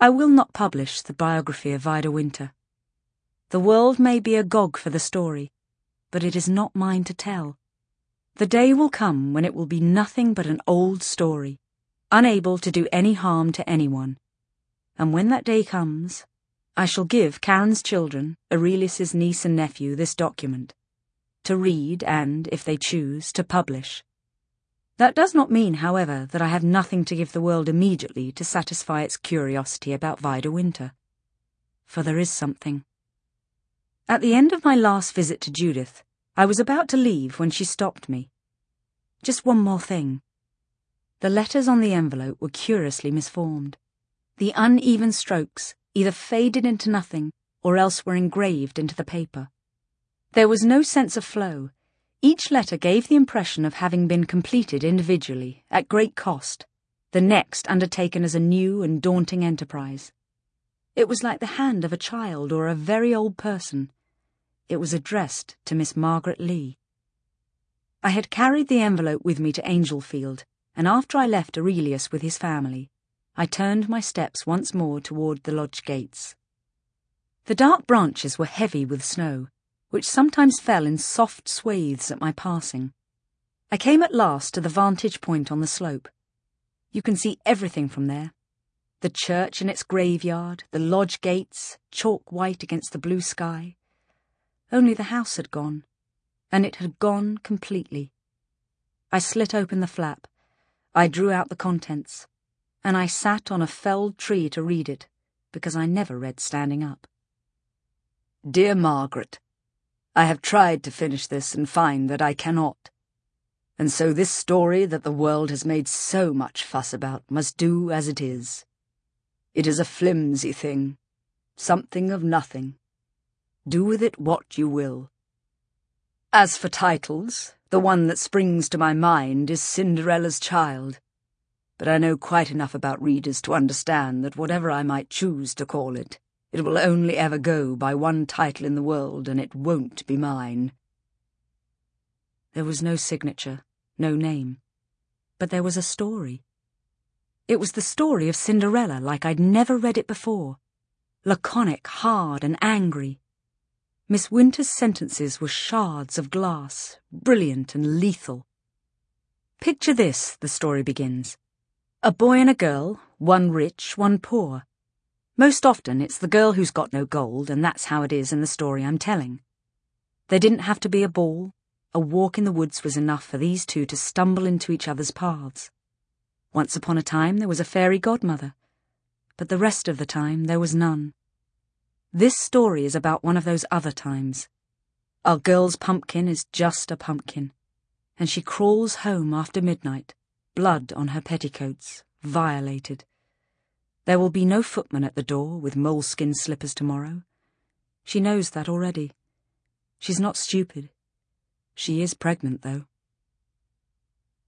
I will not publish the biography of Vida Winter. The world may be agog for the story, but it is not mine to tell. The day will come when it will be nothing but an old story, unable to do any harm to anyone. And when that day comes, I shall give Karen's children, Aurelius's niece and nephew, this document, to read and, if they choose, to publish. That does not mean, however, that I have nothing to give the world immediately to satisfy its curiosity about Vida Winter. For there is something. At the end of my last visit to Judith, I was about to leave when she stopped me. Just one more thing. The letters on the envelope were curiously misformed. The uneven strokes either faded into nothing or else were engraved into the paper. There was no sense of flow. Each letter gave the impression of having been completed individually, at great cost, the next undertaken as a new and daunting enterprise. It was like the hand of a child or a very old person. It was addressed to Miss Margaret Lee. I had carried the envelope with me to Angelfield, and after I left Aurelius with his family, I turned my steps once more toward the lodge gates. The dark branches were heavy with snow, which sometimes fell in soft swathes at my passing. I came at last to the vantage point on the slope. You can see everything from there. The church and its graveyard, the lodge gates, chalk white against the blue sky. Only the house had gone, and it had gone completely. I slit open the flap. I drew out the contents, and I sat on a felled tree to read it, because I never read standing up. Dear Margaret, I have tried to finish this and find that I cannot. And so this story that the world has made so much fuss about must do as it is. It is a flimsy thing, something of nothing. Do with it what you will. As for titles, the one that springs to my mind is Cinderella's Child. But I know quite enough about readers to understand that whatever I might choose to call it, it will only ever go by one title in the world, and it won't be mine. There was no signature, no name, but there was a story. It was the story of Cinderella like I'd never read it before. Laconic, hard, and angry. Miss Winter's sentences were shards of glass, brilliant and lethal. Picture this, the story begins. A boy and a girl, one rich, one poor. Most often it's the girl who's got no gold, and that's how it is in the story I'm telling. There didn't have to be a ball. A walk in the woods was enough for these two to stumble into each other's paths. Once upon a time there was a fairy godmother, but the rest of the time there was none. This story is about one of those other times. Our girl's pumpkin is just a pumpkin, and she crawls home after midnight, blood on her petticoats, violated. There will be no footman at the door with moleskin slippers tomorrow. She knows that already. She's not stupid. She is pregnant, though.